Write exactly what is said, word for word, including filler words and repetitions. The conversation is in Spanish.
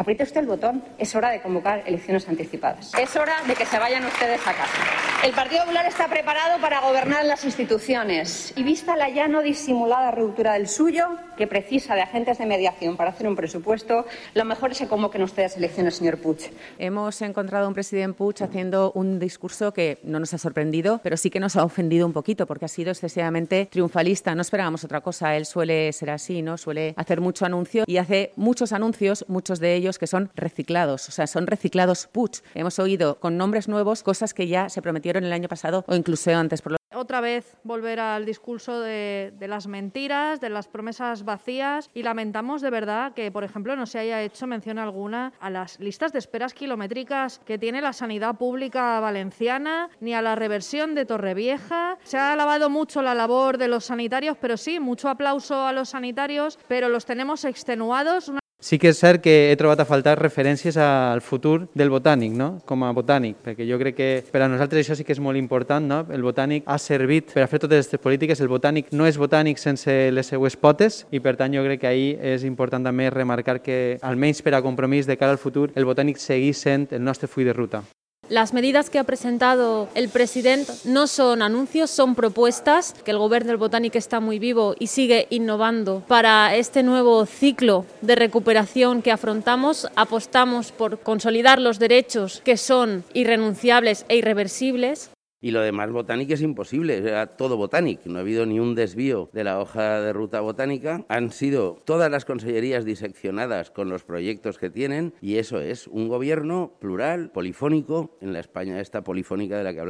Apriete usted el botón. Es hora de convocar elecciones anticipadas. Es hora de que se vayan ustedes a casa. El Partido Popular está preparado para gobernar las instituciones. Y vista la ya no disimulada ruptura del suyo, que precisa de agentes de mediación para hacer un presupuesto, lo mejor es que convoquen ustedes elecciones, señor Puig. Hemos encontrado a un presidente Puig haciendo un discurso que no nos ha sorprendido, pero sí que nos ha ofendido un poquito, porque ha sido excesivamente triunfalista. No esperábamos otra cosa. Él suele ser así, ¿no? Suele hacer mucho anuncio y hace muchos anuncios, muchos de ellos que son reciclados, o sea, son reciclados Puig. Hemos oído con nombres nuevos cosas que ya se prometieron el año pasado o incluso antes. Por lo Otra vez volver al discurso de, de las mentiras, de las promesas vacías, y lamentamos de verdad que, por ejemplo, no se haya hecho mención alguna a las listas de esperas kilométricas que tiene la sanidad pública valenciana, ni a la reversión de Torrevieja. Se ha alabado mucho la labor de los sanitarios, pero sí, mucho aplauso a los sanitarios, però los tenemos extenuados. Una Sí que és cert que he trobat a faltar referències al futur del botànic, no? Com a botànic, perquè jo crec que per a nosaltres això sí que és molt important, no? El botànic ha servit per a fer totes aquestes polítiques, el botànic no és botànic sense les seues potes i per tant jo crec que ahí és important també remarcar que almenys per a compromís de cara al futur el botànic seguís sent el nostre full de ruta. Las medidas que ha presentado el presidente no son anuncios, son propuestas, que el Gobierno del Botánic está muy vivo y sigue innovando. Para este nuevo ciclo de recuperación que afrontamos, apostamos por consolidar los derechos que son irrenunciables e irreversibles. Y lo demás Botánic es imposible, era todo Botánic, no ha habido ni un desvío de la hoja de ruta botánica, han sido todas las consellerías diseccionadas con los proyectos que tienen y eso es un gobierno plural, polifónico, en la España esta polifónica de la que hablamos.